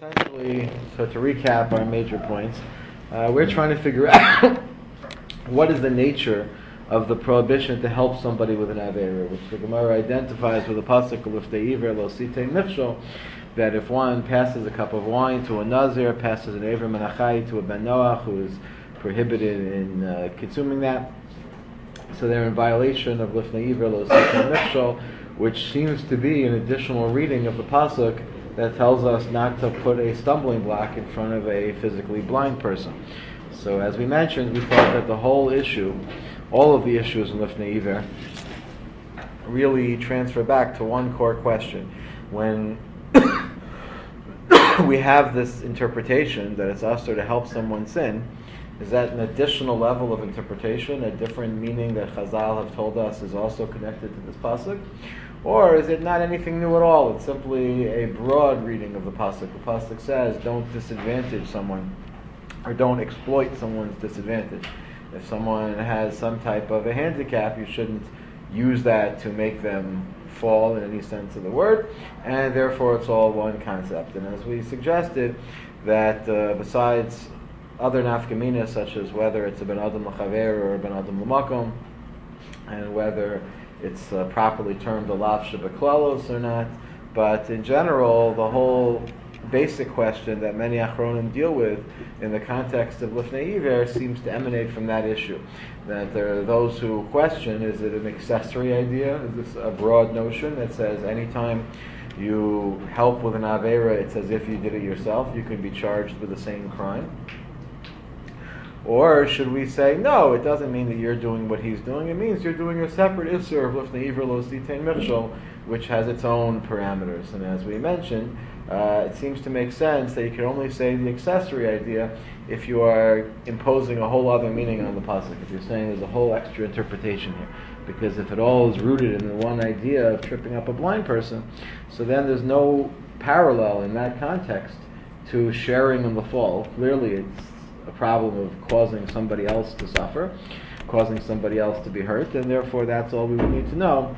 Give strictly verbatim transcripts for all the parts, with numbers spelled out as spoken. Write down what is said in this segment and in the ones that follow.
essentially, so to recap our major points, uh, we're trying to figure out what is the nature of the prohibition to help somebody with an Aveira, which the Gemara identifies with the pasuk L'ftei Iver lo sitei michshol, that if one passes a cup of wine to a Nazir, passes an Aver Menachai to a Ben Noach who is prohibited in uh, consuming that, so they're in violation of L'ftei Iver lo sitei michshol, which seems to be an additional reading of the pasuk that tells us not to put a stumbling block in front of a physically blind person. So as we mentioned, we thought that the whole issue, all of the issues in L'ftei Iver, really transfer back to one core question. When we have this interpretation that it's usher to help someone sin, is that an additional level of interpretation, a different meaning that Chazal have told us is also connected to this pasuk? Or is it not anything new at all? It's simply a broad reading of the pasuk. The pasuk says, don't disadvantage someone, or don't exploit someone's disadvantage. If someone has some type of a handicap, you shouldn't use that to make them fall in any sense of the word, and therefore it's all one concept. And as we suggested, that uh, besides other nafkaminas, such as whether it's a ben adam l'chaver or a ben adam l'makom, and whether it's uh, properly termed a lav shebeklalos or not, but in general, the whole basic question that many achronim deal with in the context of L'ftei Iver seems to emanate from that issue. That there are those who question, is it an accessory idea? Is this a broad notion that says anytime you help with an Aveira, it's as if you did it yourself, you can be charged with the same crime? Or should we say, no, it doesn't mean that you're doing what he's doing, it means you're doing a separate Isser of L'ftei Iver lo sitei michshol, which has its own parameters. And as we mentioned, uh, it seems to make sense that you can only say the accessory idea if you are imposing a whole other meaning on the pasuk, if you're saying there's a whole extra interpretation here. Because if it all is rooted in the one idea of tripping up a blind person, so then there's no parallel in that context to sharing in the fall. Clearly it's a problem of causing somebody else to suffer, causing somebody else to be hurt, and therefore that's all we would need to know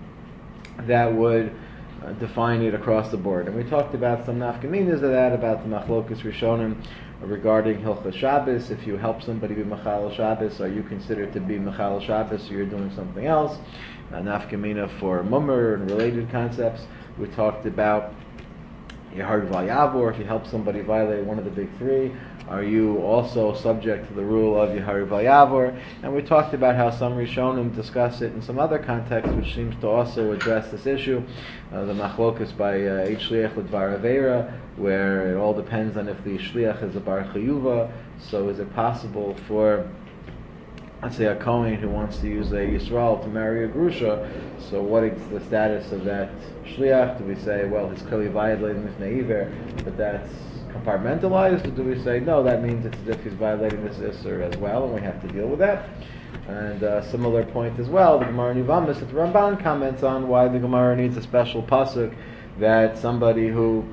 that would uh, define it across the board. And we talked about some nafkaminas of that, about the machlokas rishonim regarding Hilchos Shabbos. If you help somebody be Machal Shabbos, are you considered to be Machal Shabbos, or you're doing something else? Uh, nafkamina for mummer and related concepts. We talked about Yehar Vayavor, if you help somebody violate one of the big three, are you also subject to the rule of Yehar Vayavor? And we talked about how some Rishonim discuss it in some other contexts, which seems to also address this issue. Uh, the machlokas by Eid Shliach L'Dvar Aveira, where it all depends on if the Shliach is a Bar Chayuva. So is it possible for, let's say, a Kohen who wants to use a Yisrael to marry a Grusha, so what is the status of that Shliach? Do we say, well, he's clearly violating L'ftei Iver, but that's compartmentalized, or do we say, no, that means it's as if he's violating this Isser as well, and we have to deal with that? And a uh, similar point as well, the Gemara Nivamis, that the Ramban comments on why the Gemara needs a special pasuk that somebody who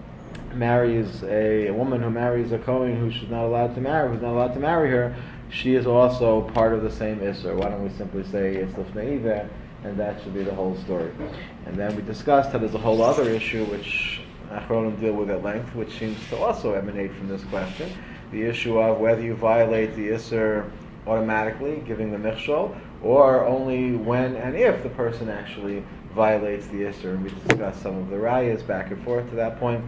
marries a, a woman who marries a Kohen who she's not allowed to marry, who's not allowed to marry her, she is also part of the same Isser. Why don't we simply say it's L'ftei Iver, and that should be the whole story. And then we discussed how there's a whole other issue which Achronim deal with at length, which seems to also emanate from this question, the issue of whether you violate the Isser automatically, giving the Michshol, or only when and if the person actually violates the Isser. And we discussed some of the rayas back and forth to that point.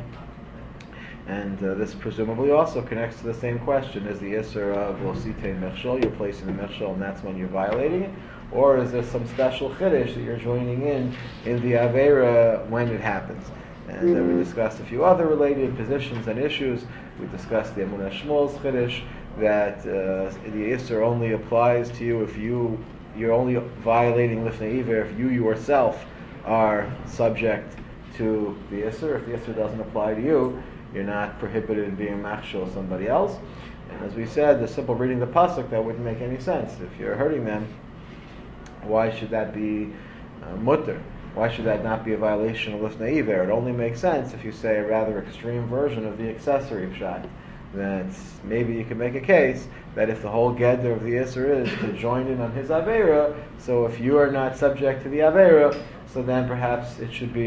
And uh, this presumably also connects to the same question. Is the Isser of Lo Sitei Michshol, you're placing the Michshol and that's when you're violating it? Or is there some special Chiddush that you're joining in in the Aveira when it happens? And then we discussed a few other related positions and issues. We discussed the Emunah Shmuel's Chiddush, that uh, the Isser only applies to you if you, you're only violating L'ftei Iver if you yourself are subject to the Isser. If the Isser doesn't apply to you, you're not prohibited in being machshel somebody else. And as we said, the simple reading of the pasuk, that wouldn't make any sense. If you're hurting them, why should that be uh, mutter? Why should that not be a violation of L'ftei Iver? It only makes sense if you say a rather extreme version of the accessory pshat. That maybe you can make a case that if the whole gedder of the Isser is to join in on his Aveira, so if you are not subject to the Aveira, so then perhaps it should be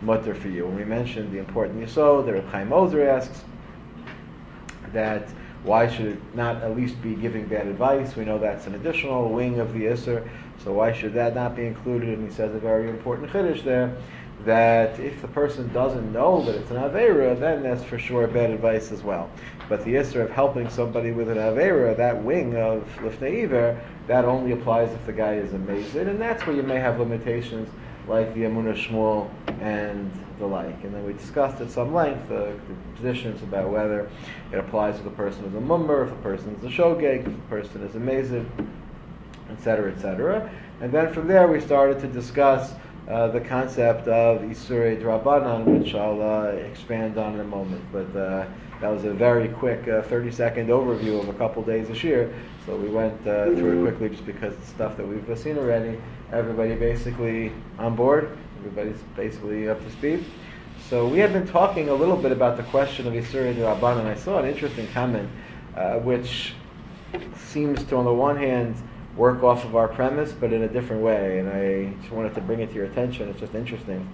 mutter for you. When we mentioned the important yisod, the Reb Chaim Ozer asks that why should it not at least be giving bad advice? We know that's an additional wing of the Isser, so why should that not be included? And he says a very important chiddush there, that if the person doesn't know that it's an Aveira, then that's for sure bad advice as well. But the Isser of helping somebody with an Aveira, that wing of Lifnei Iver, that only applies if the guy is a Mezid, and that's where you may have limitations like the Emunah Shmuel and the like. And then we discussed at some length uh, the positions about whether it applies if the person is a Mummer, if the person is a Shogeg, if the person is a Mezid, et cetera, et cetera. And then from there we started to discuss uh, the concept of Isurei Drabanan, which I'll uh, expand on in a moment. But uh, that was a very quick uh, thirty-second overview of a couple days this year. So we went uh, through it quickly just because it's stuff that we've seen already. Everybody basically on board. Everybody's basically up to speed. So we have been talking a little bit about the question of Isurei Drabanan. I saw an interesting comment uh, which seems to, on the one hand, work off of our premise, but in a different way. And I just wanted to bring it to your attention. It's just interesting.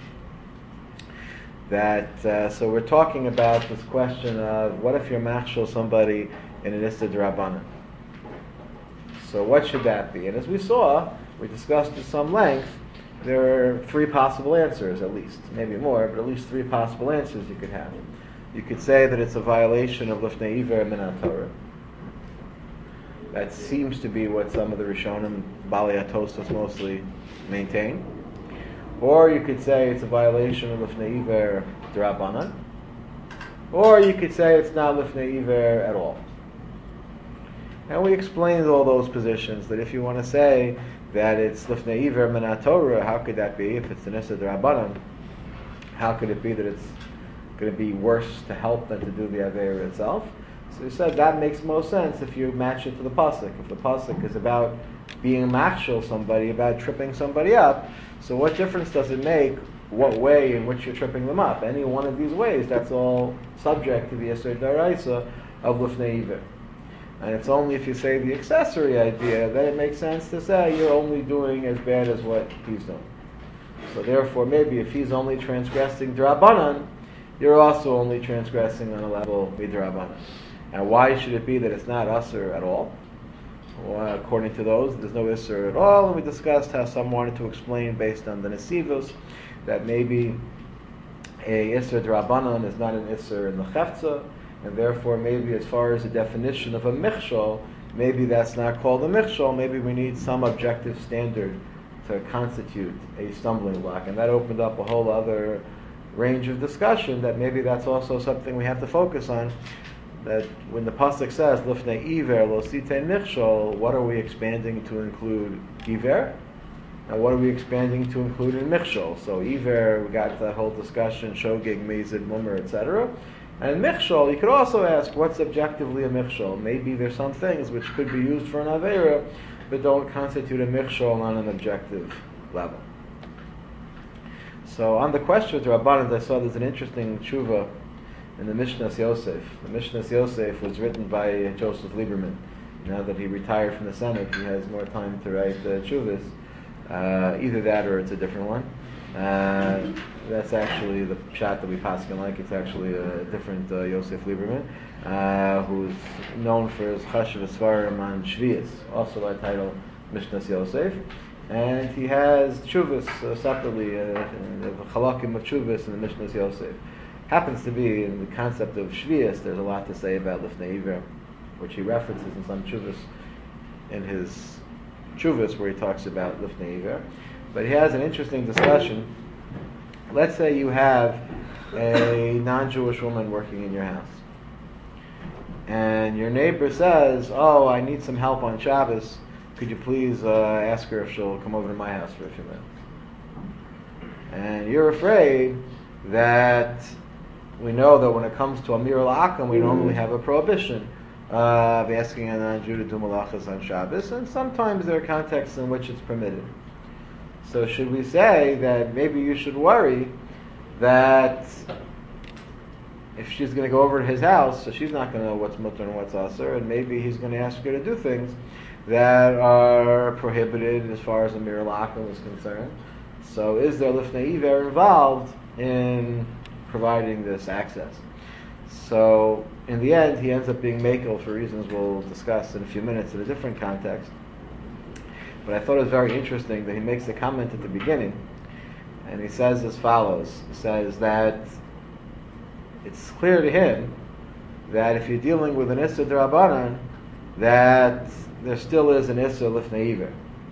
That uh, so we're talking about this question of what if you're machshel somebody in an Issa D'Rabbanan? So what should that be? And as we saw, we discussed at some length, there are three possible answers at least, maybe more, but at least three possible answers you could have. You could say that it's a violation of Lifnei Iver Min Torah. That seems to be what some of the Rishonim, Balei HaTosfos mostly maintain. Or you could say it's a violation of Lifnei Iver D'Rabbanan. Or you could say it's not Lifnei Iver at all. And we explained all those positions, that if you want to say that it's Lifnei Iver Min Torah, how could that be? If it's an Issa D'Rabbanan, how could it be that it's going to be worse to help than to do the Aveira itself? So we said that makes most sense if you match it to the pasuk. If the pasuk is about being machshel somebody, about tripping somebody up, so what difference does it make what way in which you're tripping them up? Any one of these ways, that's all subject to the Yesod Daraisa of Lifnei Iver. And it's only if you say the accessory idea that it makes sense to say you're only doing as bad as what he's doing. So therefore, maybe if he's only transgressing D'Rabbanan, you're also only transgressing on a level D'Rabbanan. And why should it be that it's not Asur at all? Well, according to those, there's no Isser at all, and we discussed how some wanted to explain based on the Nesivos that maybe a Isser D'Rabbanan is not an Isser in the Chefza, and therefore maybe as far as the definition of a Michshol, maybe that's not called a Michshol, maybe we need some objective standard to constitute a stumbling block, and that opened up a whole other range of discussion that maybe that's also something we have to focus on. That when the pasuk says Lifnei Iver lo sitein michshol, what are we expanding to include Iver? And what are we expanding to include in michshol? So Iver, we got that whole discussion, shogeg, mezid, mummer, et cetera. And michshol, you could also ask what's objectively a michshol. Maybe there's some things which could be used for an aveira, but don't constitute a michshol on an objective level. So on the question of the Rabbanans, I saw there's an interesting tshuva in the Mishnas Yosef. The Mishnas Yosef was written by Joseph Lieberman. Now that he retired from the Senate, he has more time to write uh, tshuvas. Uh, either that or it's a different one. Uh, that's actually the shot that we paskin like. It's actually a different uh, Yosef Lieberman, uh, who's known for his Chashav Svarim on Shvius, also by title Mishnas Yosef. And he has tshuvas uh, separately, uh, the chalakim of tshuvas in the Mishnas Yosef. Happens to be in the concept of Shvius, there's a lot to say about Lifnei Iver, which he references in some tshuvas, in his tshuvas where he talks about Lifnei Iver. But he has an interesting discussion. Let's say you have a non-Jewish woman working in your house, and your neighbor says, "Oh, I need some help on Shabbos. Could you please uh, ask her if she'll come over to my house for a few minutes?" And you're afraid that we know that when it comes to Amir al-Akam, we normally have a prohibition of asking a non-Jew to do malachas on Shabbos, and sometimes there are contexts in which it's permitted. So should we say that maybe you should worry that if she's going to go over to his house, so she's not going to know what's mutter and what's asur, and maybe he's going to ask her to do things that are prohibited as far as Amir al-Akam is concerned. So is there Lifnei Iver involved in providing this access. So in the end, he ends up being Mekel for reasons we'll discuss in a few minutes in a different context. But I thought it was very interesting that he makes the comment at the beginning, and he says as follows. He says that it's clear to him that if you're dealing with an Issa D'Rabbanan, that there still is an Issa Lifnei Iver.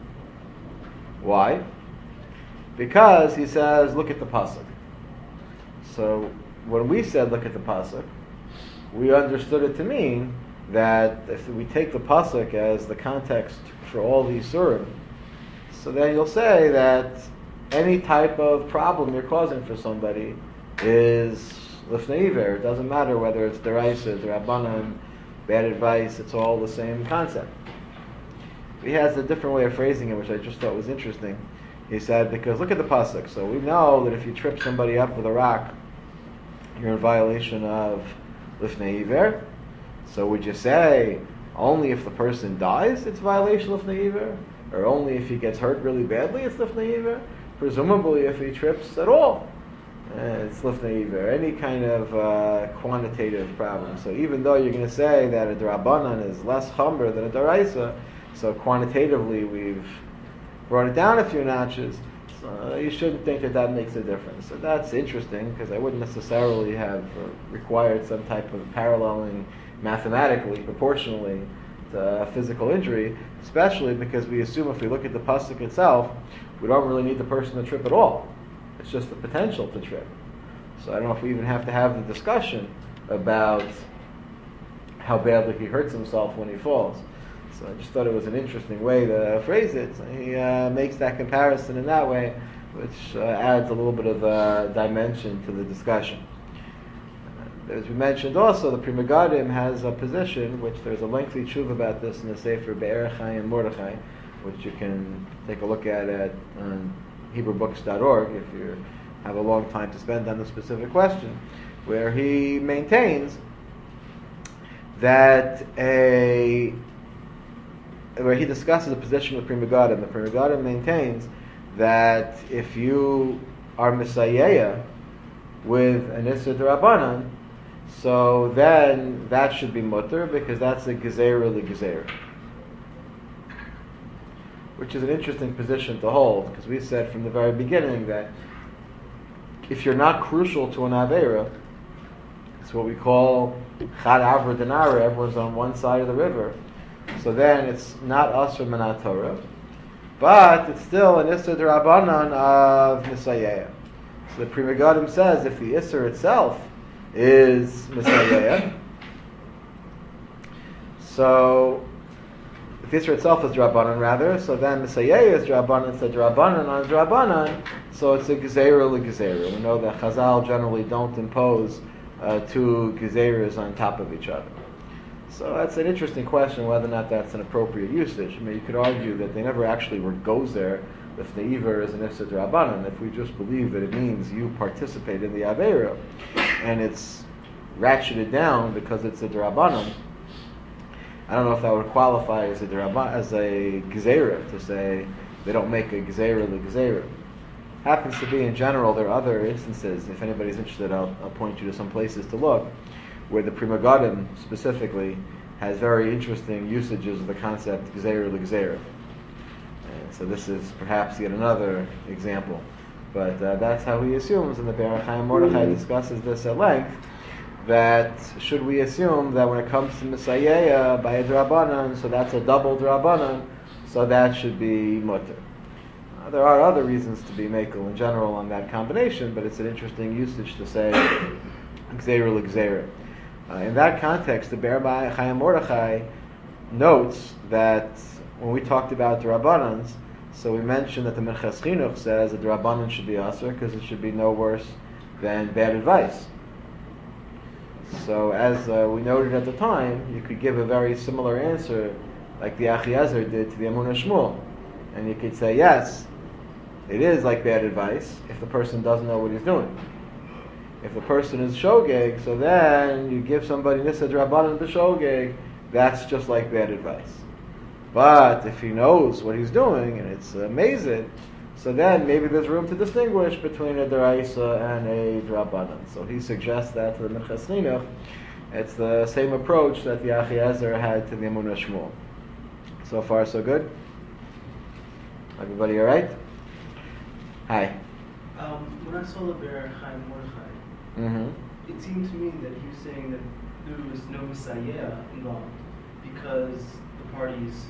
Why? Because he says, look at the pasuk. So when we said look at the pasuk, we understood it to mean that if we take the pasuk as the context for all these surah, so then you'll say that any type of problem you're causing for somebody is Lifnei Iver. It doesn't matter whether it's Deraisa, D'Rabbanan, bad advice, it's all the same concept. He has a different way of phrasing it, which I just thought was interesting. He said, because look at the pasuk. So we know that if you trip somebody up with a rock, you're in violation of Lifnei Iver. So would you say only if the person dies it's violation of Lifnei Iver? Or only if he gets hurt really badly it's Lifnei Iver? Presumably if he trips at all, uh, it's Lifnei Iver. Any kind of uh, quantitative problem. So even though you're going to say that a D'Rabbanan is less chamber than a D'Oraisa, so quantitatively we've brought it down a few notches, so you shouldn't think that that makes a difference. So that's interesting, because I wouldn't necessarily have uh, required some type of paralleling mathematically, proportionally to physical injury, especially because we assume if we look at the pasuk itself, we don't really need the person to trip at all. It's just the potential to trip. So I don't know if we even have to have the discussion about how badly he hurts himself when he falls. So I just thought it was an interesting way to phrase it. So he uh, makes that comparison in that way, which uh, adds a little bit of uh, dimension to the discussion. Uh, as we mentioned also, the Pri Megadim has a position, which there's a lengthy tshuva about this in the Sefer Be'er Chai and Mordechai, which you can take a look at at on Hebrew books dot org if you have a long time to spend on the specific question, where he maintains that a where he discusses the position of Pri Megadim. The Pri Megadim maintains that if you are Misayeya with an Issa D'Rabbanan, so then that should be mutter, because that's a Gezerah L'Gezerah. Which is an interesting position to hold, because we said from the very beginning that if you're not crucial to an Aveira, it's what we call Chad Avra Denara, everyone's on one side of the river, so then it's not Asr Manat Torah, but it's still an Issa D'Rabbanan of Misayeya. So the Pri Megadim says if the Issa itself is Misayeya, so if the Issa itself is D'Rabbanan rather, so then Misayeya is D'Rabbanan, it's a D'Rabbanan on D'Rabbanan, so it's a Gezerah L'Gezerah. We know that Chazal generally don't impose uh, two Gezeras on top of each other. So that's an interesting question, whether or not that's an appropriate usage. I mean, you could argue that they never actually were gozer if the Iver is an Issa D'Rabbanan. If we just believe that it means you participate in the Aveira, and it's ratcheted down because it's a D'Rabbanan, I don't know if that would qualify as a D'Rabbanan, as a Gezerah, to say they don't make a Gezerah the Gezerah. Happens to be in general, there are other instances, if anybody's interested, I'll, I'll point you to some places to look, where the Pri Megadim specifically has very interesting usages of the concept Gezerah L'Gezerah. And so this is perhaps yet another example. But uh, that's how he assumes, and the Be'er Chai and Mordechai discusses this at length, that should we assume that when it comes to Misayeya by a D'Rabbanan, so that's a double D'Rabbanan, so that should be mutter. Uh, there are other reasons to be mekel in general on that combination, but it's an interesting usage to say Gezerah L'Gezerah. Uh, in that context, the Be'er Chai and Mordechai notes that when we talked about D'Rabbanans, so we mentioned that the Minchas Chinuch says that D'Rabbanan should be Asr because it should be no worse than bad advice. So as uh, we noted at the time, you could give a very similar answer like the Achiezer did to the Emunah Shmuel. And you could say, yes, it is like bad advice if the person doesn't know what he's doing. If the person is shogeg, so then you give somebody Nissa D'Rabbanan the shogeg, that's just like bad advice. But if he knows what he's doing, and it's amazing, So then maybe there's room to distinguish between a deraisa and a drabanan. So he suggests that to the Minchas Chinuch, it's the same approach that the Achiezer had to the Emunah Shmuel. So far, so good? Everybody all right? Hi. Um, when I saw the Be'er Chaim Mordechai, Mm-hmm. it seemed to me that he was saying that there was no Messiah involved because the parties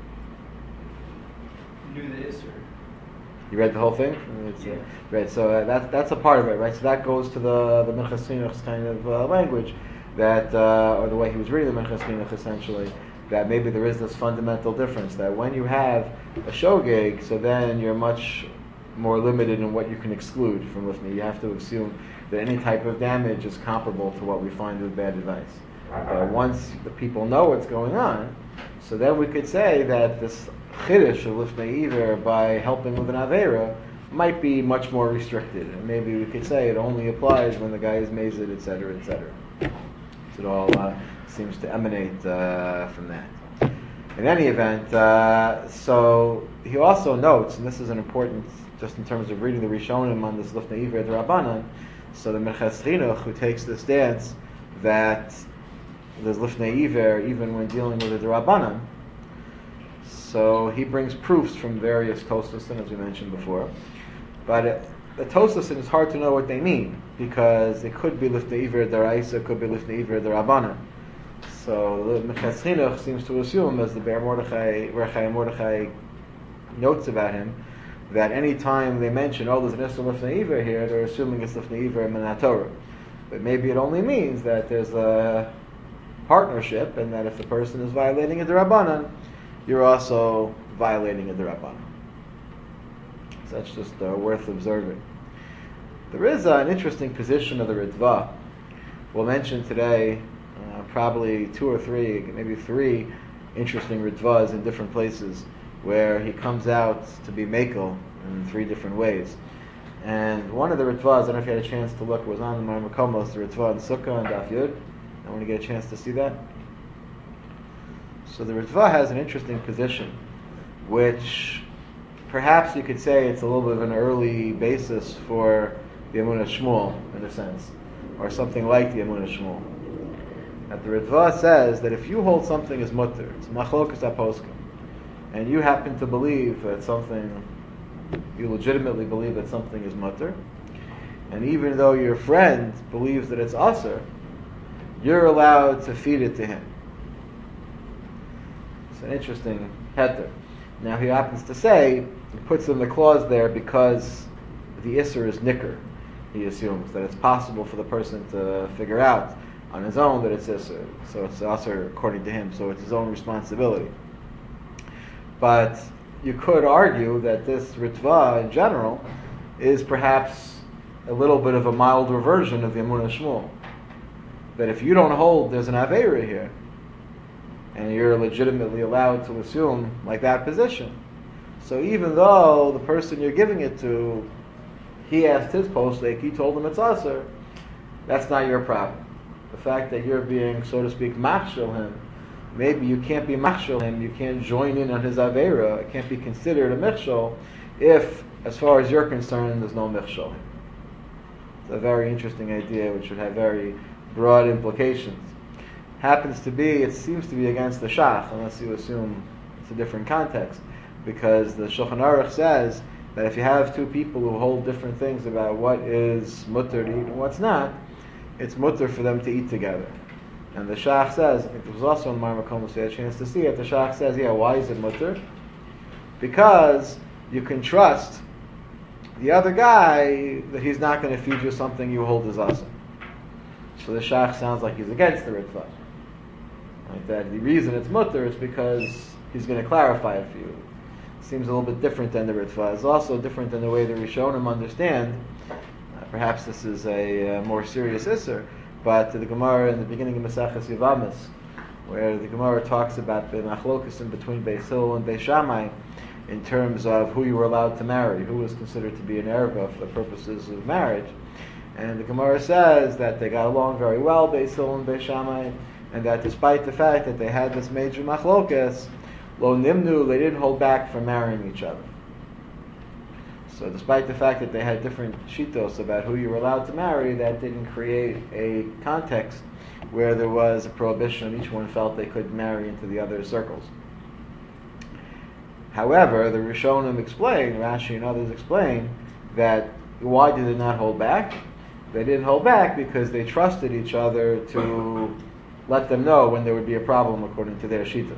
knew the Isser. You read the whole thing? It's, Yeah. uh, right, so uh, that's that's a part of it, right? So that goes to the the Minchas Chinuch's kind of uh, language, that uh, or the way he was reading the Minchas Chinuch essentially, that maybe there is this fundamental difference that when you have a shogeg, so then you're much more limited in what you can exclude from lifnei. You have to assume that any type of damage is comparable to what we find with bad advice. But once the people know what's going on, so then we could say that this chiddush of lifnei iver by helping with an avera might be much more restricted, and maybe we could say it only applies when the guy is mazed, et cetera, et cetera. So it all uh, seems to emanate uh, from that. In any event, uh, so he also notes, and this is an important, just in terms of reading the Rishonim on this lifnei iver d'Rabbanan. So the Minchas Chinuch, who takes the stance that there's lifnei iver even when dealing with a d'Rabbanan, so he brings proofs from various Tosasin, as we mentioned before. But it, the Tosasin is hard to know what they mean, because it could be lifnei iver d'Oraisa, it could be lifnei iver d'Rabbanan. So the Minchas Chinuch seems to assume, as the Be'er Mordechai, Chaim Mordechai notes about him, that any time they mention, oh, there's an Issur lifnei iver here, they're assuming it's lifnei iver min haTorah. But maybe it only means that there's a partnership, and that if the person is violating a d'Rabbanan, you're also violating a d'Rabbanan. So that's just uh, worth observing. There is uh, an interesting position of the Ritva. We'll mention today uh, probably two or three, maybe three interesting Ritvas in different places where he comes out to be Mekel in three different ways. And one of the Ritvas, I don't know if you had a chance to look, was on the Mar Makomos, the Ritva in Sukkah and Daf Yud. I want to get a chance to see that. So the Ritva has an interesting position, which perhaps you could say it's a little bit of an early basis for the Emunah Shmuel, in a sense, or something like the Emunah Shmuel. That the Ritva says that if you hold something as mutter, it's machlokas haposkim, and you happen to believe that something, you legitimately believe that something is mutter, and even though your friend believes that it's aser, you're allowed to feed it to him. It's an interesting heter. Now he happens to say, he puts in the clause there because the isser is nicker. He assumes that it's possible for the person to figure out on his own that it's isser. So it's aser according to him, so it's his own responsibility. But you could argue that this Ritva in general is perhaps a little bit of a milder version of the Emunah Shmuel. That if you don't hold there's an Aveira here, and you're legitimately allowed to assume like that position. So even though the person you're giving it to, he asked his postek, he told him it's Aser, that's not your problem. The fact that you're being, so to speak, machshel him, maybe you can't be machshel him, you can't join in on his Aveira, it can't be considered a michshel if, as far as you're concerned, there's no michshel. It's a very interesting idea which would have very broad implications. Happens to be, it seems to be against the Shach, unless you assume it's a different context, because the Shulchan Aruch says that if you have two people who hold different things about what is mutter to eat and what's not, it's mutter for them to eat together. And the Shach says, I think it was also in Mar Makomos, we had a chance to see it, the Shach says, yeah, why is it mutter? Because you can trust the other guy that he's not going to feed you something you hold as asa. So the Shach sounds like he's against the Ritva. Like that, the reason it's mutter is because he's going to clarify it for you. It seems a little bit different than the Ritva. It's also different than the way the Rishonim understand. Uh, perhaps this is a uh, more serious isser, but the Gemara in the beginning of Maseches Yevamos, where the Gemara talks about the machlokas in between Beis Hillel and Beis Shammai in terms of who you were allowed to marry, who was considered to be an erva for the purposes of marriage. And the Gemara says that they got along very well, Beis Hillel and Beis Shammai, and that despite the fact that they had this major machlokas, lo nimnu, they didn't hold back from marrying each other. So despite the fact that they had different shitos about who you were allowed to marry, that didn't create a context where there was a prohibition and each one felt they could marry into the other circles. However, the Rishonim explain, Rashi and others explain, that why did they not hold back? They didn't hold back because they trusted each other to let them know when there would be a problem according to their shita.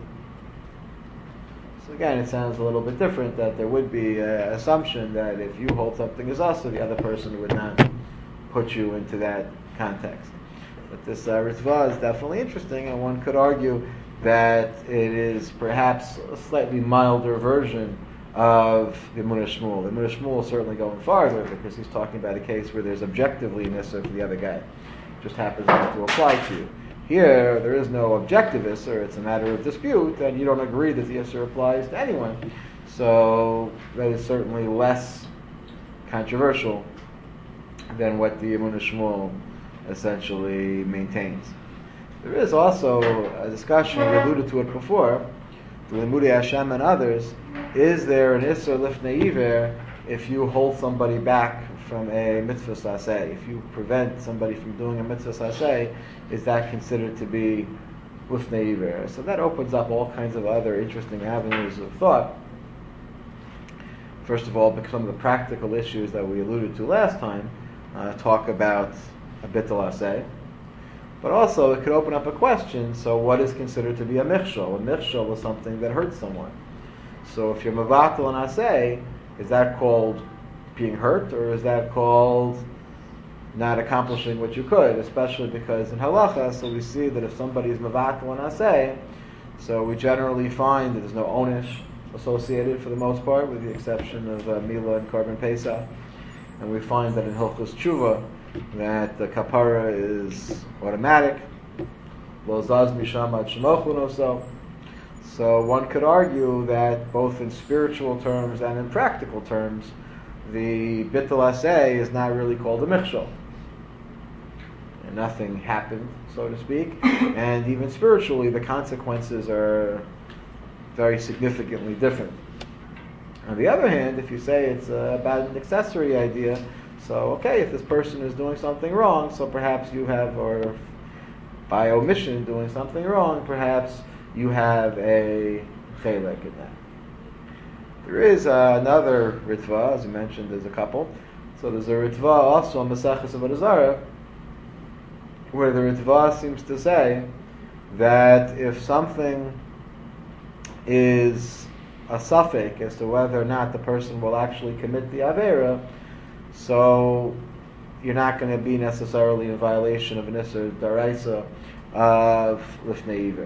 So again, it sounds a little bit different, that there would be an assumption that if you hold something as us, the other person would not put you into that context. But this uh, Ritva is definitely interesting, and one could argue that it is perhaps a slightly milder version of the Emunah Shmuel. The Emunah Shmuel is certainly going farther because he's talking about a case where there's objectively an issur for the other guy. It just happens not to apply to you. Here, there is no objective issur, it's a matter of dispute, and you don't agree that the issur applies to anyone. So that is certainly less controversial than what the Emunah Shmuel essentially maintains. There is also a discussion, we alluded to it before, the Limudei Hashem and others, is there an issur lifnei iver if you hold somebody back from a mitzvah saseh? If you prevent somebody from doing a mitzvah saseh, is that considered to be lifnei iver? So that opens up all kinds of other interesting avenues of thought. First of all, because some of the practical issues that we alluded to last time uh, talk about a bittul aseh. But also, it could open up a question, so what is considered to be a michshol? A michshol is something that hurts someone. So if you're mavatal and aseh, is that called being hurt, or is that called not accomplishing what you could? Especially because in halacha, so we see that if somebody is mavatal and aseh, so we generally find that there's no onish associated for the most part, with the exception of uh, Mila and Korban Pesach. And we find that in Hilchos Tshuva, that the kapara is automatic. Lo zaz misham ad shemochu noso. So one could argue that both in spiritual terms and in practical terms, the bittul aseh is not really called a michshol. And nothing happened, so to speak. And even spiritually, the consequences are very significantly different. On the other hand, if you say it's uh, about an accessory idea, so okay, if this person is doing something wrong, so perhaps you have, or by omission doing something wrong, perhaps you have a chelek in that. There is uh, another ritva, as you mentioned, there's a couple. So there's a ritva also on Maseches Avodah Zarah, where the ritva seems to say that if something is a suffix as to whether or not the person will actually commit the avera, so you're not going to be necessarily in violation of an issur daraisa of lifnei iver,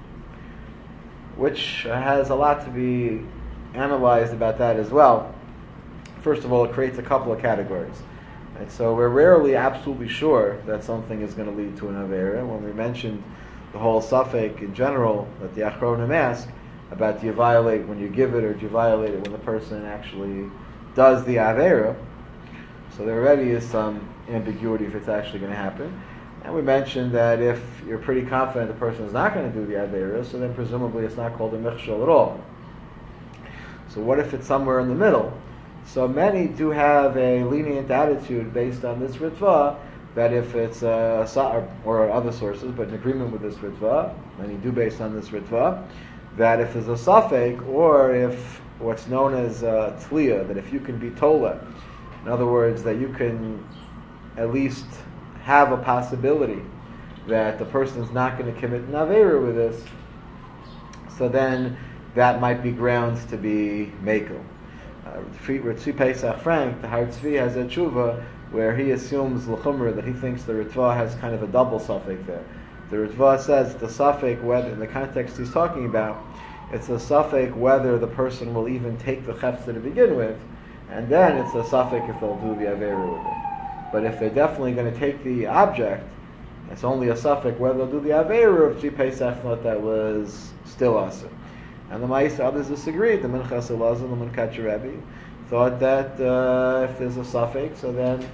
which has a lot to be analyzed about that as well. First of all, it creates a couple of categories. And so we're rarely absolutely sure that something is going to lead to an avera. When we mentioned the whole suffix in general that the Achronim ask about, do you violate when you give it, or do you violate it when the person actually does the avera? So there already is some ambiguity if it's actually going to happen. And we mentioned that if you're pretty confident the person is not going to do the avera, so then presumably it's not called a michshol at all. So what if it's somewhere in the middle? So many do have a lenient attitude based on this ritva, that if it's a, or other sources, but in agreement with this ritva, many do based on this ritva, that if there's a suffix, or if what's known as uh, tliya, that if you can be tola, in other words, that you can at least have a possibility that the person is not going to commit an avera with this, so then that might be grounds to be mekel. Ritzi Pesach Frank, the Har Tzvi, has a tshuva where he assumes l'chumra that he thinks the ritva has kind of a double suffix there. The ritva says the suffix, whether in the context he's talking about, it's a suffix whether the person will even take the chefza to begin with, and then it's a suffix if they'll do the avera with it. But if they're definitely going to take the object, it's only a suffix whether they'll do the avera of Tzvi Pesach thought that was still asur. And the Ma'is others disagreed. The Minchas Elazar and the Minkat Rebbe thought that uh, if there's a suffix, so then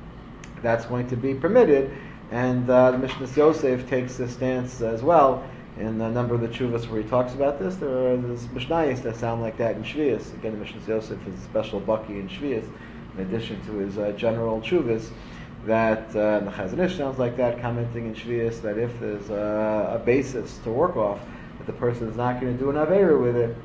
that's going to be permitted. And uh, the Mishnah Yosef takes this stance as well, In a number of the tshuvas where he talks about this, there are there's mishnayos that sound like that in Shvius. Again, the Mishnah Yosef is a special baki in Shvius, in addition to his uh, general tshuvas. That uh, the Chazon Ish sounds like that, commenting in Shvius that if there's uh, a basis to work off, that the person is not going to do an aveira with it,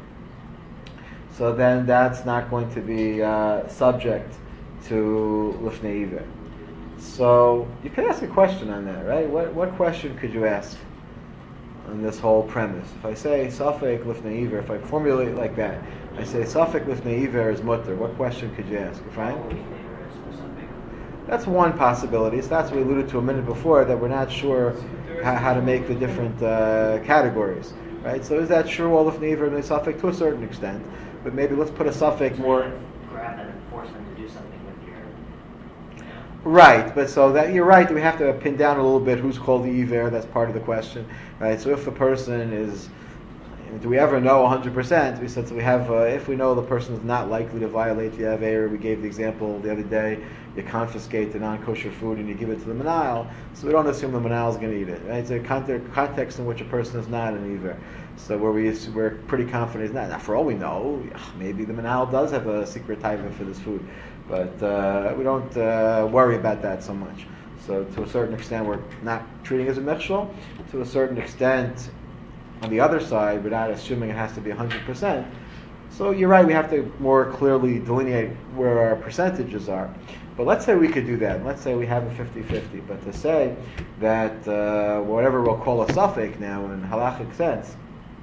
so then that's not going to be uh, subject to lifnei iver. So you could ask a question on that, right? What what question could you ask on this whole premise? If I say safek lifnei iver, if I formulate it like that, I say safek lifnei iver is mutter. What question could you ask? Right? That's one possibility. So that's what we alluded to a minute before, that we're not sure how, how to make the different uh, categories, right? So is that true all lifnei iver and safek to a certain extent? But maybe let's put a suffix more. Grab them and force them to do something with your. Right, but so that you're right. We have to pin down a little bit who's called the iver. That's part of the question, right? So if the person is, do we ever know one hundred percent? We said so. We have uh, if we know the person is not likely to violate the aver. We gave the example the other day. You confiscate the non-kosher food and you give it to the manal. So we don't assume the manal is going to eat it. Right? It's a context in which a person is not an iver. So where we we're pretty confident he's not. Now, for all we know, maybe the manal does have a secret taiva for this food, but uh, we don't uh, worry about that so much. So to a certain extent, we're not treating it as a mechshol. To a certain extent, on the other side, we're not assuming it has to be one hundred percent. So you're right, we have to more clearly delineate where our percentages are. But let's say we could do that. Let's say we have a fifty-fifty. But to say that uh, whatever we'll call a suffix now in halachic sense,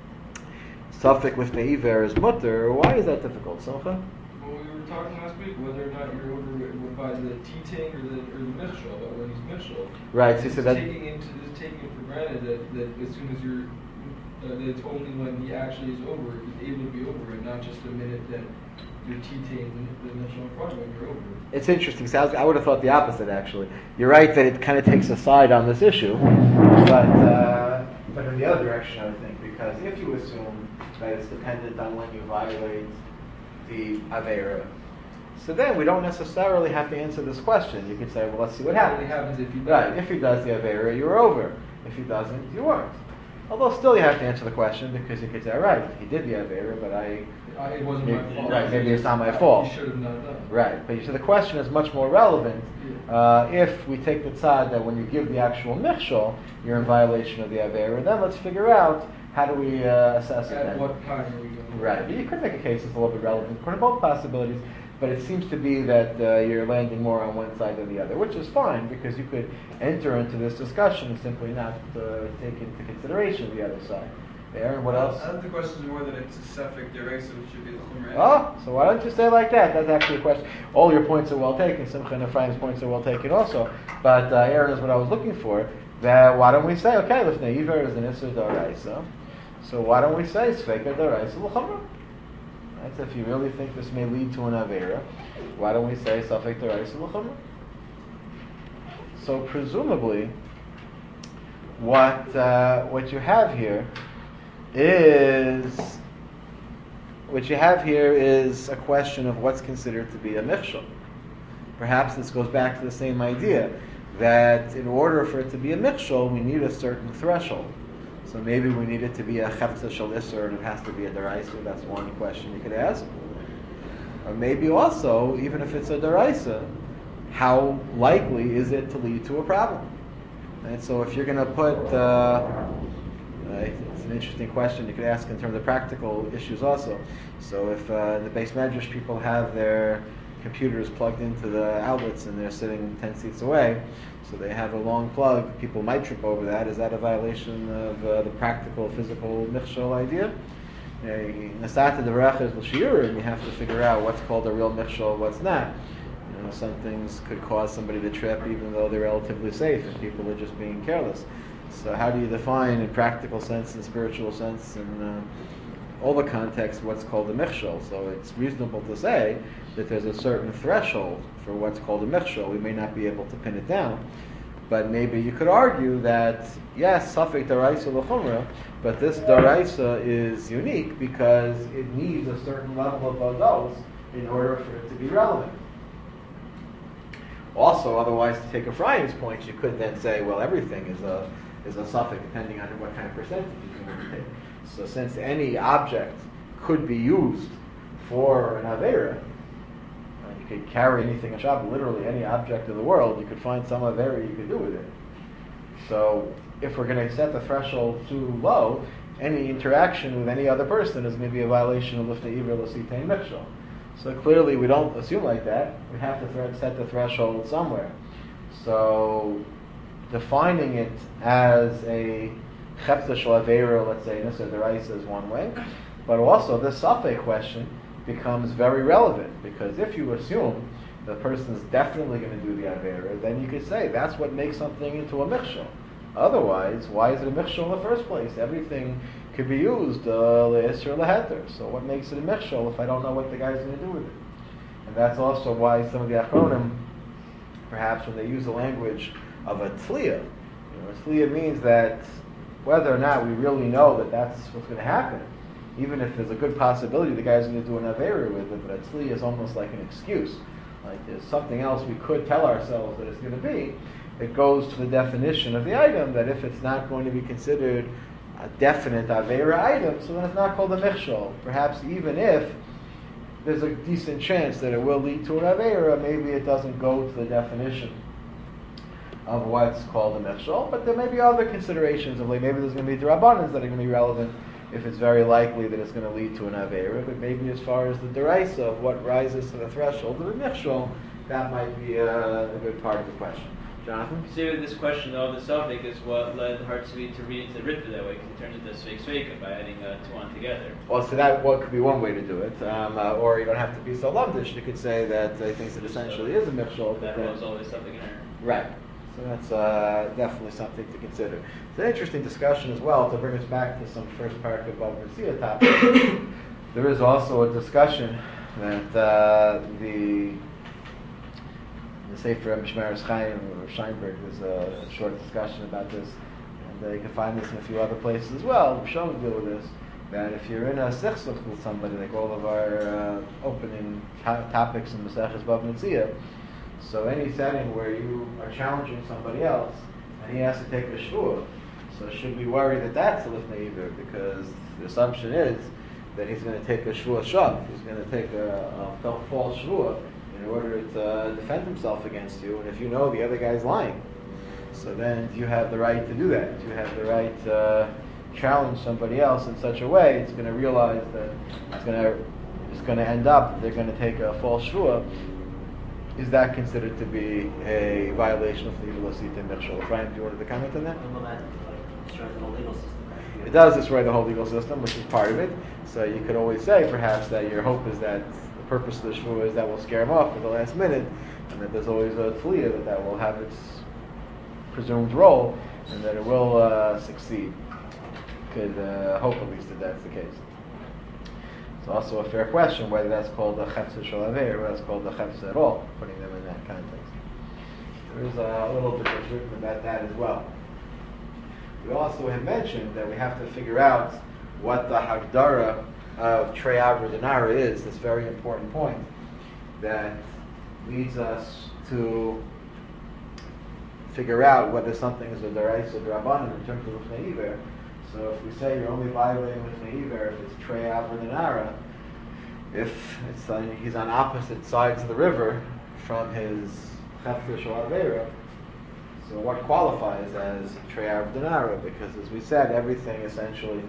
suffix with neiver is mutter, why is that difficult, Simcha? Well, we were talking last week whether or not you're over by the T-Ting or the, or the Mitchell, but when he's Mitchell, right, so you said that taking into this, taking it for granted that, that as soon as you're, uh, that it's only when he actually is over, he's able to be over it, not just the minute that you're T-Ting the Mitchell in front of him, you're over it. It's interesting. So I, was, I would have thought the opposite, actually. You're right that it kind of takes a side on this issue, but uh, but in the other direction, I would think, because if you assume that it's dependent on when you violate the avera, so then we don't necessarily have to answer this question. You could say, well, let's see what happens. What happens if he does? Right. If he does the avera, you're over. If he doesn't, you weren't. Although still you have to answer the question, because you could say, all right, he did the avera, but I... I, it wasn't maybe, my fault. Right, maybe it's not my fault. He should have not done. Right, but you see the question is much more relevant uh, if we take the tzad that when you give the actual michshol, you're in violation of the avera. Then let's figure out how do we uh, assess it At then. what time are we going? Right, but you could make a case that's a little bit relevant according to both possibilities, but it seems to be that uh, you're landing more on one side than the other, which is fine because you could enter into this discussion and simply not uh, take into consideration the other side. Aaron, what else? I think the question is more that it's a suffix deraisa, which should be the chumrah. Oh, so why don't you say it like that? That's actually a question. All your points are well taken. Simcha and Ephraim's points are well taken also. But uh, Aaron is what I was looking for. That why don't we say, okay, listen, Iver is an Isser D'Oraisa. So why don't we say Sveka D'Oraisa L'Chumrah? Right, so if you really think this may lead to an Avera, why don't we say Safek D'Oraisa L'Chumrah? So presumably, what uh, what you have here is what you have here is a question of what's considered to be a michshol. Perhaps this goes back to the same idea that in order for it to be a michshol, we need a certain threshold. So maybe we need it to be a chefza shel isser, and it has to be a deraisa. That's one question you could ask. Or maybe also, even if it's a deraisa, how likely is it to lead to a problem? And so if you're going to put uh, Uh, it's an interesting question you could ask in terms of practical issues also. So if uh, the base medrash people have their computers plugged into the outlets and they're sitting ten seats away, so they have a long plug, people might trip over that. Is that a violation of uh, the practical, physical michshol idea? Nasata devarachas l'shiurim, you have to figure out what's called a real michshol, what's not. You know, some things could cause somebody to trip even though they're relatively safe and people are just being careless. So how do you define in practical sense and spiritual sense and uh, all the context what's called a michshol? So it's reasonable to say that there's a certain threshold for what's called a michshol. We may not be able to pin it down, but maybe you could argue that yes, safek daraisa l'chumra, but this daraisa is unique because it needs a certain level of adults in order for it to be relevant. Also, otherwise, to take Ephraim's point, you could then say, well, everything is a is a suffix depending on what kind of percentage you can take. So since any object could be used for an Avera, uh, you could carry anything in Shabbat, literally any object in the world, you could find some Avera you could do with it. So if we're going to set the threshold too low, any interaction with any other person is going to be a violation of Lifnei Iver L'Sitein Mikshel. So clearly we don't assume like that. We have to thre- set the threshold somewhere. So defining it as a Chefza Shel Avera, let's say, Nisa Deraisa is one way, but also the Safek question becomes very relevant, because if you assume the person is definitely going to do the Avera, then you could say that's what makes something into a Mikshel. Otherwise, why is it a Mikshel in the first place? Everything could be used le'isr leheter. So what makes it a Mikshel if I don't know what the guy's going to do with it? And that's also why some of the Achronim, perhaps when they use the language of a Tliya, you know, a Tliya means that whether or not we really know that that's what's going to happen, even if there's a good possibility the guy's going to do an Avera with it, but a Tliya is almost like an excuse. Like there's something else we could tell ourselves that it's going to be. It goes to the definition of the item, that if it's not going to be considered a definite Avera item, so then it's not called a Mikshel. Perhaps even if there's a decent chance that it will lead to an Avera, maybe it doesn't go to the definition of what's called a Mikshel, but there may be other considerations of like maybe there's going to be D'Rabbanans that are going to be relevant if it's very likely that it's going to lead to an Avera, but maybe as far as the Deraisa of what rises to the threshold of a Mikshel, that might be a, a good part of the question. Jonathan? You see, with this question of the suffix is what led Hartzvi to read the Ritva that way, because it turns into Sveik Sveika by adding uh, two on together. Well, so that what could be one way to do it, um, uh, or you don't have to be so lumdish. You could say that they think it essentially is a Mikshel. That was always something in there. Right. So that's uh, definitely something to consider. It's an interesting discussion as well to bring us back to some first part of Bava Metzia topic. There is also a discussion that uh, the the Sefer Mishmeres Chaim or Scheinberg, there's a short discussion about this, and uh, you can find this in a few other places as well. We're showing deal with this. That if you're in a sechsuch with somebody, like all of our uh, opening to- topics in Maseches Bava Metzia, so any setting where you are challenging somebody else and he has to take a shvua, so should we worry that that's a lifnei iver? Because the assumption is that he's going to take a shvua shav, he's going to take a, a false shvua in order to uh, defend himself against you. And if you know the other guy's lying, so then you have the right to do that. You have the right to uh, challenge somebody else in such a way it's going to realize that it's going to it's going to end up they're going to take a false shvua. Is that considered to be a violation of the Velocity Mikshel? Brian, do you want to comment on that? Well, that destroys the whole legal system, right? It does destroy the whole legal system, which is part of it. So you could always say, perhaps, that your hope is that the purpose of the shvua is that will scare him off at the last minute, and that there's always a tliya that that will have its presumed role, and that it will uh, succeed. Could uh, hope at least that that's the case. It's also a fair question whether that's called a chefza shel avei or whether that's called a chefza at all, putting them in that context. There's a little bit that's written about that as well. We also have mentioned that we have to figure out what the hagdara of trei avra denara is. This very important point that leads us to figure out whether something is a deraisa or drabanan in terms of lifnei iver. So if we say you're only violating lifnei iver if it's trei avra denara, if it's on, he's on opposite sides of the river from his chefza shel avera, so what qualifies as trei avra denara? Because as we said, everything essentially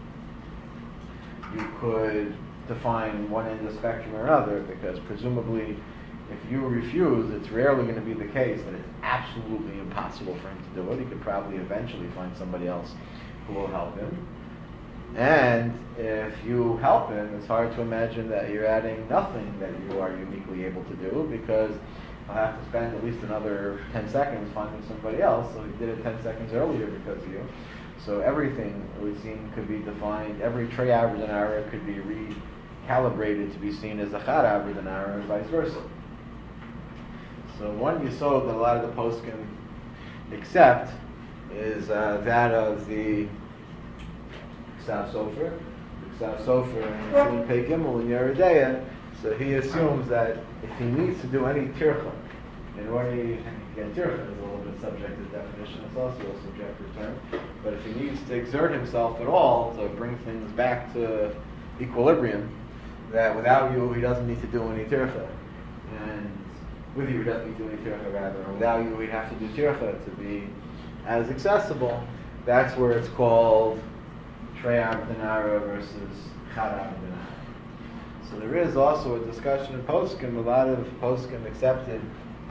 you could define one end of the spectrum or another, because presumably if you refuse, it's rarely going to be the case that it's absolutely impossible for him to do it. He could probably eventually find somebody else who will help him. And if you help him, it's hard to imagine that you're adding nothing that you are uniquely able to do, because I'll have to spend at least another ten seconds finding somebody else, so he did it ten seconds earlier because of you. So everything, it would seem, could be defined, every trei avra denara could be recalibrated to be seen as a chad avra denara and vice versa. So one yesod that a lot of the poskim accept is uh, that of the Ksav Sofer. The Ksav Sofer in Shulin Pei Gimel in Yeridea. So he assumes that if he needs to do any tircha in order, again, tircha is a little bit subjective definition, it's also a subjective term, but if he needs to exert himself at all to bring things back to equilibrium, that without you he doesn't need to do any tircha, and with you he doesn't need to do any tircha rather, and without you he'd have to do tircha to be as accessible, that's where it's called Trei Abdanara versus Chad Abdanara. So there is also a discussion in Poskim. A lot of Poskim accepted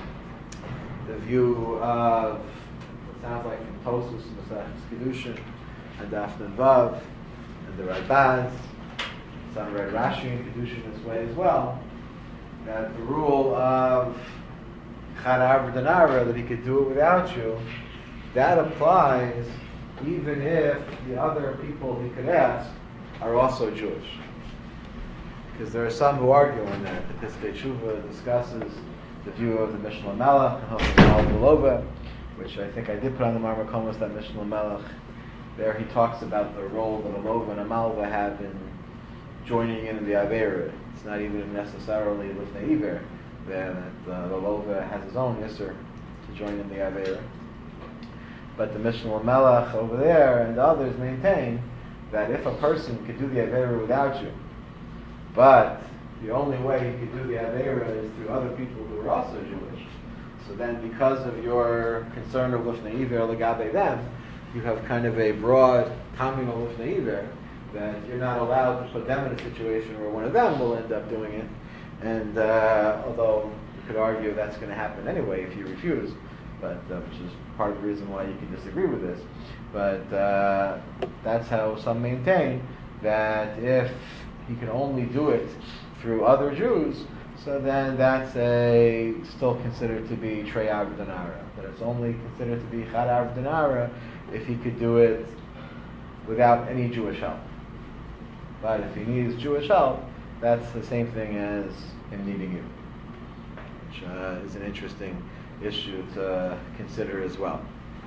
the view of, it sounds like from Tosus, Maseches Kedushin, and Daf Nun Vav, and the Ribaz. Some read Rashi and Kedushin this way as well, that the rule of Chad Abdanara, that he could do it without you, that applies even if the other people he could ask are also Jewish. Because there are some who argue on that. The Piskei Tshuva discusses the view of the Mishnah Melech, Malva, which I think I did put on the Marmar Komos, that Mishnah Melech. There he talks about the role that a Lova and a Malva have in joining in the Avera. It's not even necessarily Lifnei Iver, that uh, the Lova has his own Isser to join in the Avera. But the Mishnah Melech over there and the others maintain that if a person could do the Avera without you, but the only way you could do the Avera is through other people who are also Jewish, so then because of your concern of Lifnei Iver legabe them, you have kind of a broad tamim of Lifnei Iver, that you're not allowed to put them in a situation where one of them will end up doing it. And uh, although you could argue that's going to happen anyway if you refuse, but uh, which is part of the reason why you can disagree with this. But uh, that's how some maintain that if he can only do it through other Jews, so then that's a still considered to be Trei Abdanara. That it's only considered to be Chad Abdanara if he could do it without any Jewish help. But if he needs Jewish help, that's the same thing as him needing you, which uh, is an interesting issue to consider as well.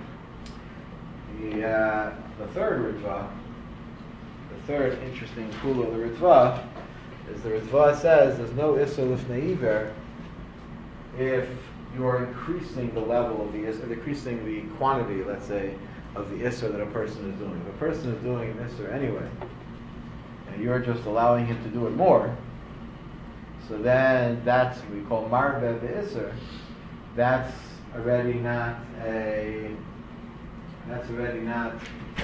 The, uh, the third Ritva, the third interesting kula of the Ritva, is the Ritva says there's no Issur Lifnei Iver if you're increasing the level of the Issur, decreasing the quantity, let's say, of the Issur that a person is doing. If a person is doing an Issur anyway, and you're just allowing him to do it more, so then that's what we call Marbe the Issur. That's already not a that's already not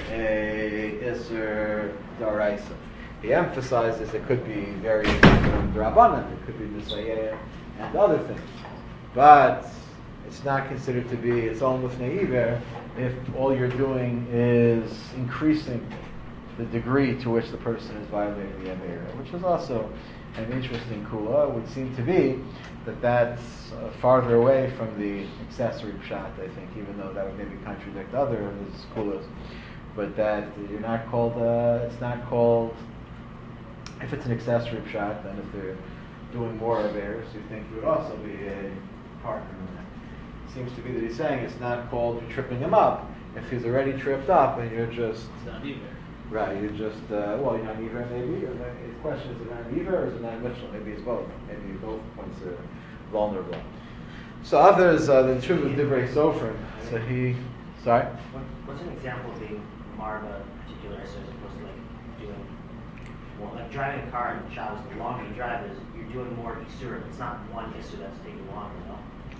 a Isser Daraisa. He emphasizes it could be very Drabanan, it could be Messiah and other things. But it's not considered to be its own Lifnei Iver if all you're doing is increasing the degree to which the person is violating the Avera, which is also an interesting kula. It would seem to be that that's uh, farther away from the accessory pshat, I think, even though that would maybe contradict other of his kulas. But that you're not called, uh, it's not called, if it's an accessory pshat, then if they're doing more averas, you think you would also be a partner in that. It seems to be that he's saying it's not called you're tripping him up. If he's already tripped up and you're just... It's not either. Right, you're just, uh, well, you're not either, maybe. Or the question is, is it not either or is it not Mitchell? Maybe it's both. Maybe both points are vulnerable. So others, uh, the truth of Divrei Sofrim. So he, sorry? What, what's an example of being Marba particular issue as opposed to like doing, well, like driving a car in Shabbos, the longer you drive is, you're doing more Issur. It's not one issue that's taking longer, no?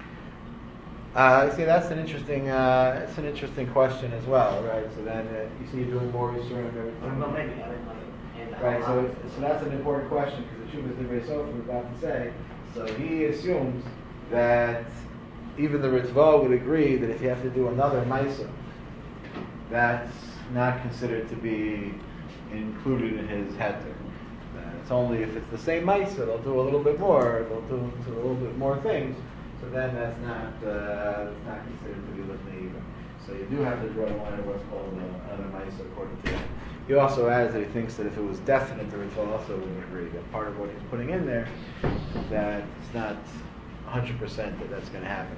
Uh, see, that's an interesting, uh, it's an interesting question as well, right? So then, uh, you see, you're doing more Yisur and everything. Well, maybe, I mean, like, and Right, so so that's an important question because the Shuvah Divrei Sofrim is about to say. So he assumes that even the Ritva would agree that if you have to do another Maisa, that's not considered to be included in his heter. Uh, it's only if it's the same Maisa, they'll do a little bit more, they'll do, do a little bit more things. So then that's not uh, that's not considered to be Lifnei Iver. So you do have to draw the line of what's called uh, another Maisa according to him. He also adds that he thinks that if it was definite, the Ritva also would agree. That part of what he's putting in there is that it's not one hundred percent that that's going to happen.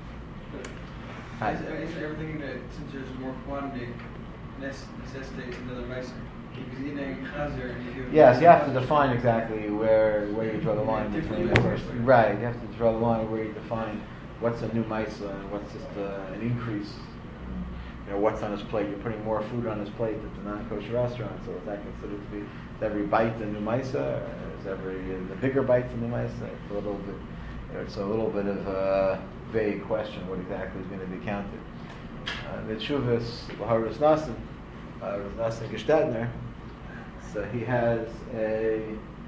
Hi, Is, Zach. is everything that since there's more quantity necess- necessitates another meiser? Because eating chazer and you do. Yes, you have to define exactly where where you draw the line Yeah, between differently the first. Right, you have to draw the line where you define what's a new Misa and what's just uh, an increase. You know, what's on his plate? You're putting more food on his plate at the non-kosher restaurant. So is that considered to be, is every bite a new Misa? Is every the bigger bite's a new Misa? It's a little bit. You know, it's a little bit of a vague question. What exactly is going to be counted? Uh, the Tshuvas Laharas Nasan, uh, Nasan Gestetner. So he has a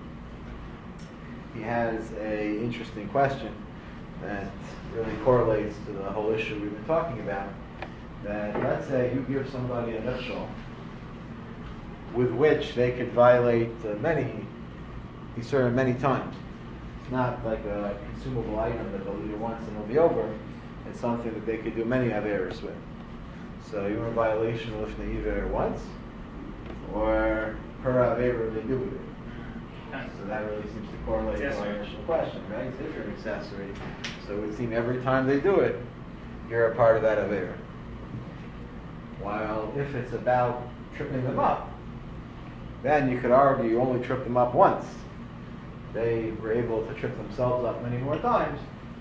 he has a interesting question that really correlates to the whole issue we've been talking about. That let's say you give somebody a nifshal with which they could violate uh, many, Yisurim many times. It's not like a consumable item that they'll eat it once and it'll be over. It's something that they could do many averos with. So you're in violation of Lifnei Iver once, or per avera they do with it. So that really seems to correlate to our initial question, right? So if you're an accessory, so it would seem every time they do it, you're a part of that avera. While if it's about tripping them up, then you could argue you only tripped them up once. They were able to trip themselves up many more times,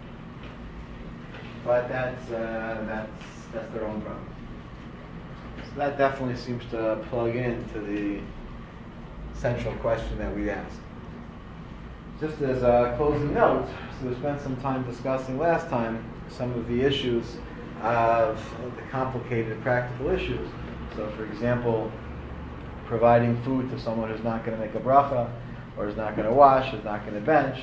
but that's uh, that's that's their own problem. So that definitely seems to plug into the central question that we asked. Just as a closing note, so we spent some time discussing last time some of the issues of the complicated practical issues. So, for example, providing food to someone who's not going to make a bracha, or is not going to wash, is not going to bench,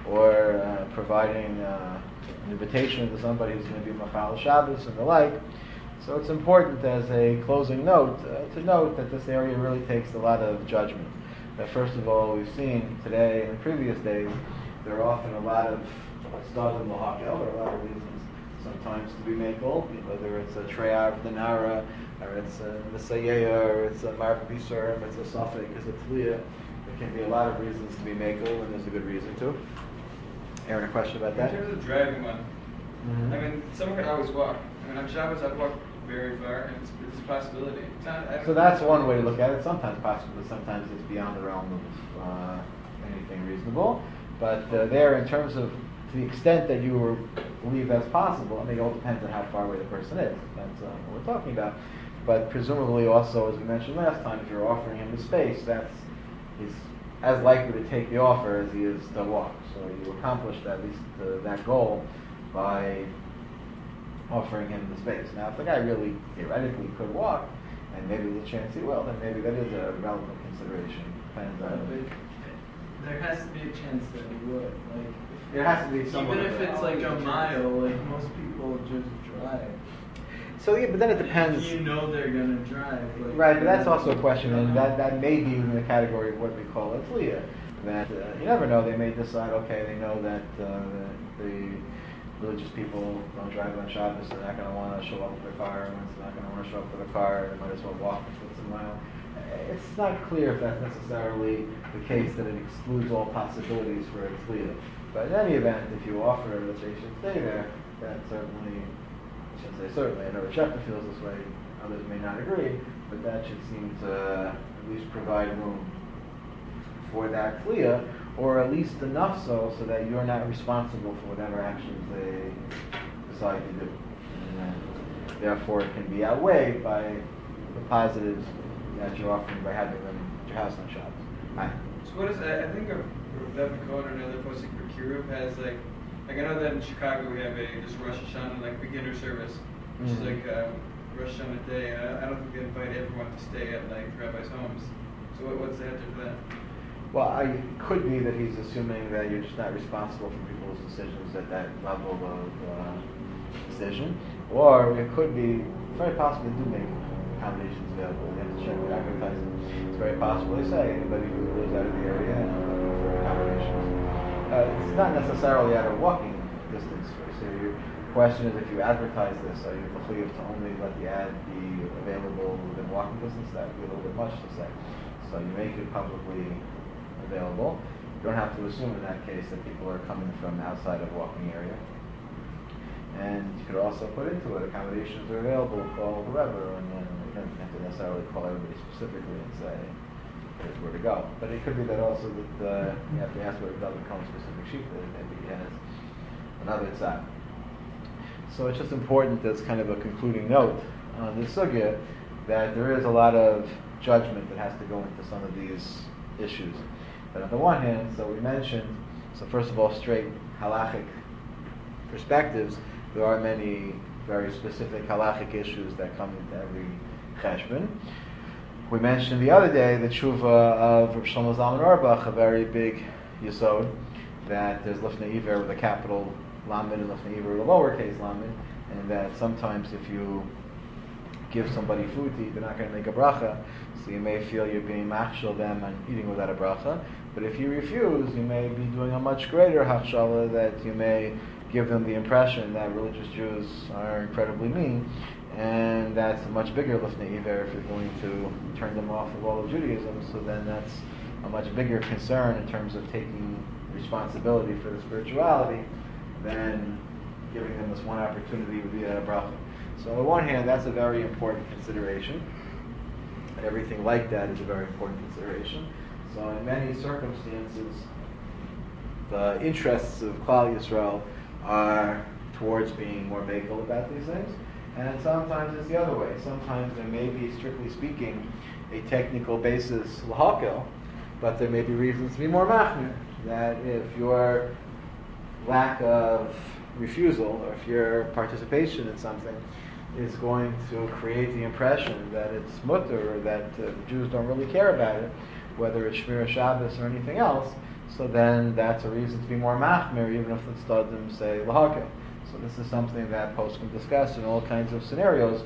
or uh, providing uh, an invitation to somebody who's going to be Machal Shabbos and the like. So it's important as a closing note uh, to note that this area really takes a lot of judgment. That first of all, we've seen today and in previous days, there are often a lot of stars in the hakel, there are a lot of reasons sometimes to be makel, whether it's a treyar of the nara, or it's a Messiah, or it's a Mark Bisur, or it's a Suffolk, it's a Tliya. There can be a lot of reasons to be makel, and there's a good reason to. Aaron, a question about that? In terms of driving one, Mm-hmm. I mean, someone can always walk. I mean, on Shabbos I'd walk very far, and it's, it's a possibility. It's not, I So that's one way to look at it. Sometimes possible, but sometimes it's beyond the realm of uh, anything reasonable. But uh, there, in terms of, to the extent that you were, believe that's possible, I mean, it all depends on how far away the person is. Depends on what we're talking about. But presumably also, as we mentioned last time, if you're offering him the space, that's he's as likely to take the offer as he is to walk. So you accomplished at least uh, that goal by offering him the space. Now, if the guy really theoretically could walk, and maybe there's a chance he will, then maybe that is a relevant consideration. Depends on. There has to be a chance that he would. Like, There has to be someone. even if that- it's like a mile, like most people just drive. So yeah, but then it depends. You know they're gonna drive. Like, Right, but that's also a question, and that, that may be in the category of what we call a tliya. That uh, you never know, they may decide, okay, they know that uh, the religious people don't drive on Shabbos, they're not going to want to show up with their car, and they're not going to want to show up with a car, they might as well walk for a mile. It's not clear if that's necessarily the case that it excludes all possibilities for a tliya. But in any event, if you offer that they should stay there, that certainly, I shouldn't say certainly, I know Shepard feels this way, others may not agree, but that should seem to at least provide room for that tliya, or at least enough so so that you're not responsible for whatever actions they decide to do. And therefore, it can be outweighed by the positives that you're offering by having them at your house on Shabbos. Hi. So what is I, I think of Rebbe Cohen or another posting for Kiruv has like like I know that in Chicago we have a this Rosh Hashanah like beginner service, which Mhm. is like uh, Rosh Hashanah day. And I, I don't think they invite everyone to stay at like rabbis' homes. So what, what's the header for that? Well, I, it could be that he's assuming that you're just not responsible for people's decisions at that level of uh, decision, or it could be it's very possible they do make accommodations available. They have to check the advertising. It's very possible they say anybody who lives out of the area and is looking for accommodations. Uh, it's not necessarily out of walking distance. So your question is, if you advertise this, are you mechuyev to only let the ad be available within walking distance? That would be a little bit much to say. So you make it publicly available. You don't have to assume in that case that people are coming from outside of walking area. And you could also put into it accommodations are available, call the Rebbe, and then you don't have to necessarily call everybody specifically and say here's where to go. But it could be that also that uh, you have to ask where it doesn't come specific sheep, that maybe he has another tzad. So it's just important as kind of a concluding note on this sugya that there is a lot of judgment that has to go into some of these issues. But on the one hand, so we mentioned, so first of all, straight halachic perspectives, there are many very specific halachic issues that come into every cheshbon. We mentioned the other day the tshuva of Rav Shlomo Zalman Auerbach, a very big yesod, that there's lifnei iver with a capital lamed and lifnei iver with a lowercase lamed, and that sometimes if you give somebody food to eat, they're not going to make a bracha, so you may feel you're being machshel them and eating without a bracha. But if you refuse, you may be doing a much greater hachshala, that you may give them the impression that religious Jews are incredibly mean, and that's a much bigger lifnei iver if you're going to turn them off of all of Judaism. So then that's a much bigger concern in terms of taking responsibility for the spirituality than giving them this one opportunity to be at a bracha. So on the one hand, that's a very important consideration. Everything like that is a very important consideration. So in many circumstances, the interests of Klal Yisrael are towards being more makel about these things, and sometimes it's the other way. Sometimes there may be, strictly speaking, a technical basis l'hakel, but there may be reasons to be more machmir. That if your lack of refusal, or if your participation in something is going to create the impression that it's mutter, or that uh, the Jews don't really care about it, whether it's Shmira Shabbos or anything else, so then that's a reason to be more machmir, even if the Tzadim say l'hakel. So this is something that poskim discuss in all kinds of scenarios,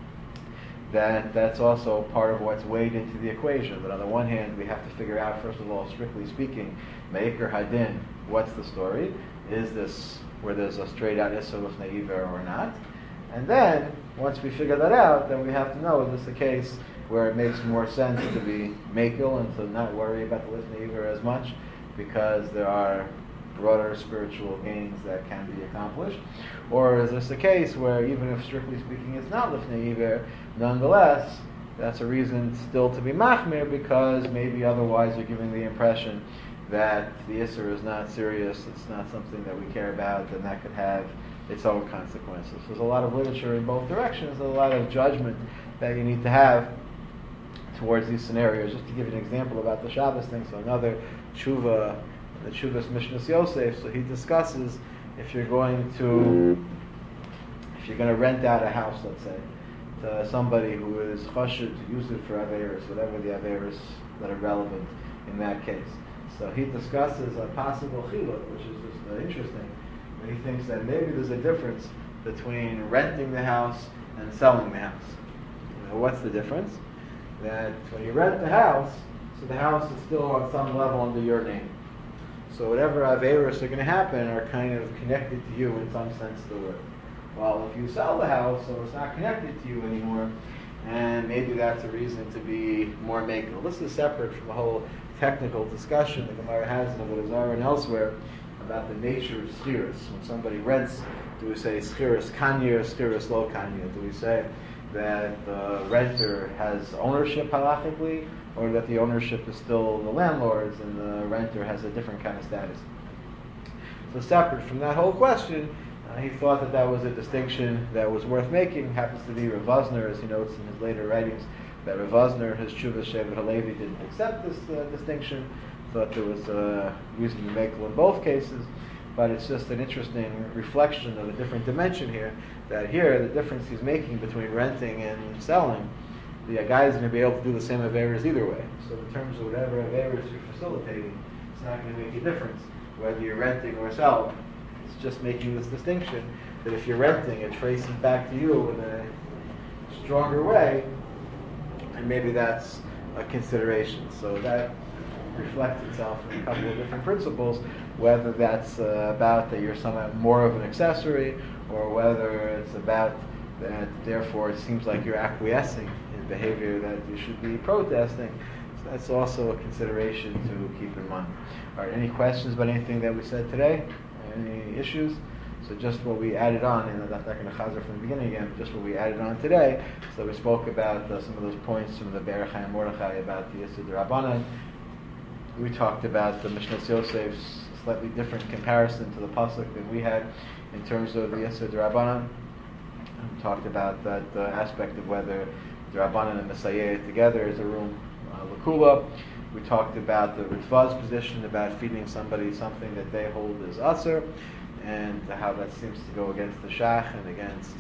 that that's also part of what's weighed into the equation. That on the one hand, we have to figure out, first of all, strictly speaking, me'ikar hadin, what's the story? Is this where there's a straight out issur lifnei iver or not? And then, once we figure that out, then we have to know, is this a case where it makes more sense to be makel and to not worry about the lifnei iver as much, because there are broader spiritual gains that can be accomplished? Or is this a case where, even if strictly speaking it's not lifnei iver, nonetheless, that's a reason still to be machmir, because maybe otherwise you're giving the impression that the issur is not serious, it's not something that we care about, and that could have its own consequences. There's a lot of literature in both directions, there's a lot of judgment that you need to have towards these scenarios. Just to give you an example about the Shabbos thing, so another tshuva, the tshuva's Mishnas Yosef, so he discusses if you're going to, if you're going to rent out a house, let's say, to somebody who is chashid to use it for averos, whatever the averos that are relevant in that case. So he discusses a possible chiluk, which is just uh, interesting. And he thinks that maybe there's a difference between renting the house and selling the house. You know, what's the difference? That when you rent the house, so the house is still on some level under your name. So whatever averos are going to happen are kind of connected to you in some sense to the word. Well, if you sell the house, so it's not connected to you anymore, and maybe that's a reason to be more makel. This is separate from the whole technical discussion the Gemara has in Avodah Zarah and elsewhere about the nature of schiras. When somebody rents, do we say schiras kanya or schiras lo kanya? Do we say that the renter has ownership halachically, or that the ownership is still the landlord's and the renter has a different kind of status? So separate from that whole question, uh, he thought that that was a distinction that was worth making. Happens to be Rav Vosner, as he notes in his later writings, that Rav Vosner, his Chuvas Shevet Halevi, didn't accept this uh, distinction, thought there was uh, using the mekel in both cases, but it's just an interesting reflection of a different dimension here, that here the difference he's making between renting and selling, the guy is going to be able to do the same averos either way. So in terms of whatever averos you're facilitating, it's not going to make a difference whether you're renting or selling. It's just making this distinction that if you're renting, it traces back to you in a stronger way, and maybe that's a consideration. So that reflects itself in a couple of different principles, whether that's uh, about that you're somehow more of an accessory, or whether it's about that therefore it seems like you're acquiescing in behavior that you should be protesting. So that's also a consideration to keep in mind. All right, any questions about anything that we said today? Any issues? So just what we added on, and I'm not going to chazer from the beginning again, just what we added on today. So we spoke about uh, some of those points from the Berachai and Mordechai about the Yisud Rabbanan. We talked about the Mishnas Yosef's slightly different comparison to the pasuk than we had in terms of the Yisur D'Rabbanan. We talked about that uh, aspect of whether D'Rabbanan and Messiah together is a room uh, Lakula. We talked about the Ritva's position about feeding somebody something that they hold as Asr, and how that seems to go against the Shach and against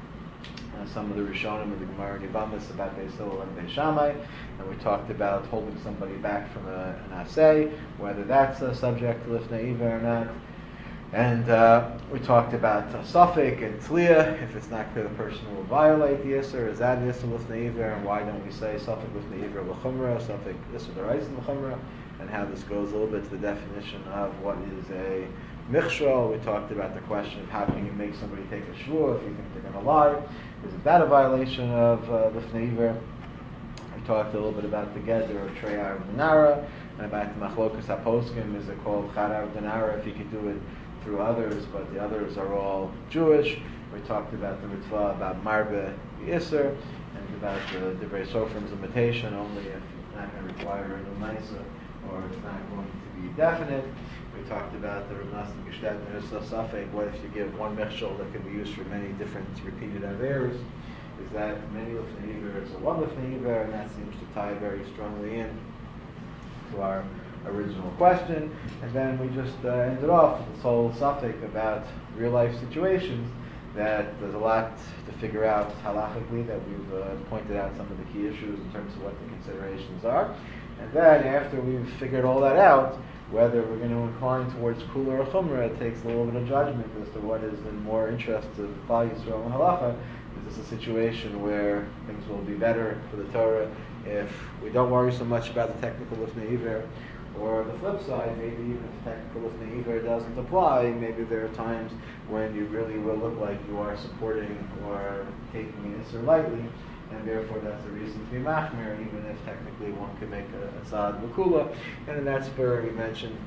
uh, some of the Rishonim and the Gemara and Yevamos about Beis Hillel and Beis Shammai. And we talked about holding somebody back from a, an Aseh, whether that's a subject to Lifnei Iver or not. And uh, we talked about uh, Safek and Tliya, if it's not clear the person will violate the Isser, is that Isser Lifnei Iver, and why don't we say Safek Lifnei Iver L'chumra, Safek Isser D'Oraisa L'chumra, and how this goes a little bit to the definition of what is a Michshol. We talked about the question of how can you make somebody take a shvur if you think they're going to lie. Is that a violation of uh, Lifnei Iver? We talked a little bit about the Geder of Treyar Denara, and about the Machlokas HaPoskim, is it called Charav Denara if you could do it through others, but the others are all Jewish. We talked about the mitzvah about Marbe Yisr, and about the Divrei Sofrim's limitation only if it's not going to require a new Maisa, or it's not going to be definite. We talked about the Rav Nassim Geshtet Nirsa Safek, what if you give one Mechshol that can be used for many different repeated Averos? Is that many Lifnei Iver, is a one Lifnei Iver, and that seems to tie very strongly in to our original question. And then we just uh, ended off with this whole suffix about real life situations, that there's a lot to figure out halachically, that we've uh, pointed out some of the key issues in terms of what the considerations are. And then after we've figured all that out, whether we're going to incline towards kula or chumra, it takes a little bit of judgment as to what is in more interest of Klal Yisrael and halacha. Is this a situation where things will be better for the Torah if we don't worry so much about the technical Lifnei Iver? Or the flip side, maybe even if technical Lifnei Iver doesn't apply, maybe there are times when you really will look like you are supporting or taking an Isser lightly, and therefore that's a reason to be machmir, even if technically one could make a, a tzad l'kula. And in that spirit, we mentioned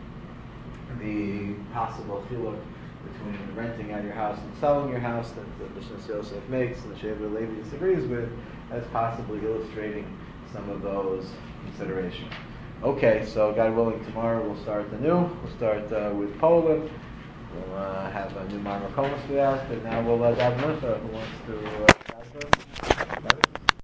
the possible chiluk between renting out your house and selling your house that the Mishnah Yosef makes and the Shevet Levi disagrees with, as possibly illustrating some of those considerations. Okay, so God willing, tomorrow we'll start the new. We'll start uh, with Poland. We'll uh, have a new Marmakomas we asked, but now we'll uh, Dav Mincha, who wants to uh,